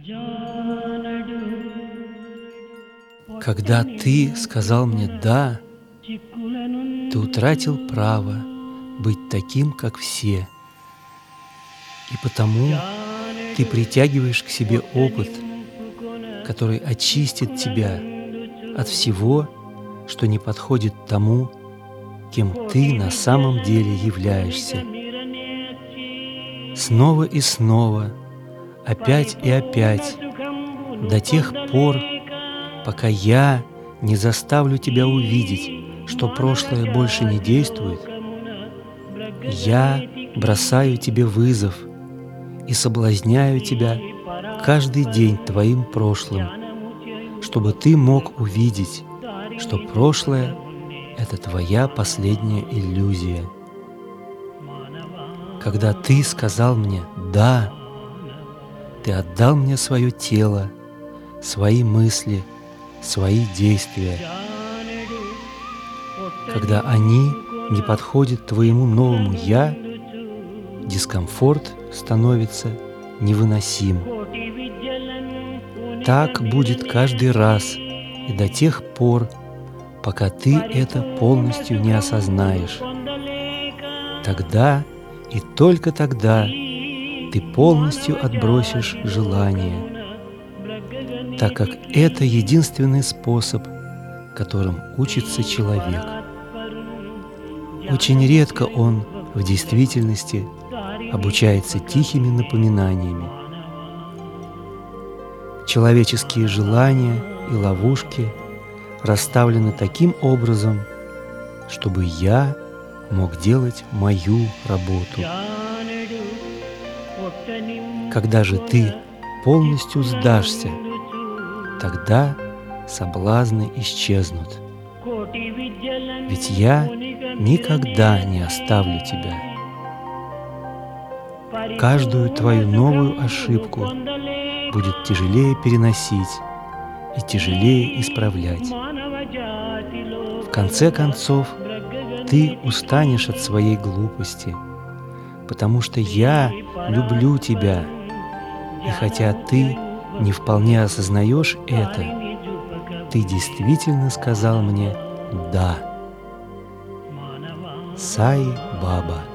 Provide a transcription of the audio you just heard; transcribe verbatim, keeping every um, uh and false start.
Когда ты сказал мне «да», ты утратил право быть таким, как все. И потому ты притягиваешь к себе опыт, который очистит тебя от всего, что не подходит тому, кем ты на самом деле являешься. Снова и снова, опять и опять, до тех пор, пока я не заставлю тебя увидеть, что прошлое больше не действует, я бросаю тебе вызов и соблазняю тебя каждый день твоим прошлым, чтобы ты мог увидеть, что прошлое — это твоя последняя иллюзия. Когда ты сказал мне «да», ты отдал мне свое тело, свои мысли, свои действия. Когда они не подходят твоему новому «я», дискомфорт становится невыносим. Так будет каждый раз и до тех пор, пока ты это полностью не осознаешь. Тогда и только тогда ты полностью отбросишь желание, так как это единственный способ, которым учится человек. Очень редко он в действительности обучается тихими напоминаниями. Человеческие желания и ловушки расставлены таким образом, чтобы я мог делать мою работу. Когда же ты полностью сдашься, тогда соблазны исчезнут. Ведь я никогда не оставлю тебя. Каждую твою новую ошибку будет тяжелее переносить и тяжелее исправлять. В конце концов, ты устанешь от своей глупости, потому что я люблю тебя, и хотя ты не вполне осознаешь это, ты действительно сказал мне «да». Сай Баба.